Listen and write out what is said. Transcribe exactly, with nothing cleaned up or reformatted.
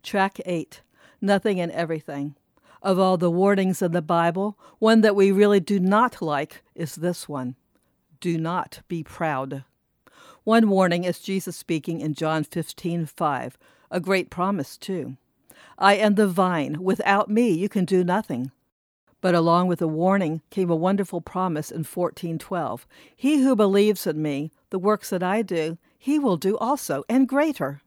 Track eight, Nothing and Everything. Of all the warnings in the Bible, one that we really do not like is this one. Do not be proud. One warning is Jesus speaking in John fifteen five, a great promise too. I am the vine. Without me you can do nothing. But along with the warning came a wonderful promise in fourteen twelve. He who believes in me, the works that I do, he will do also, and greater.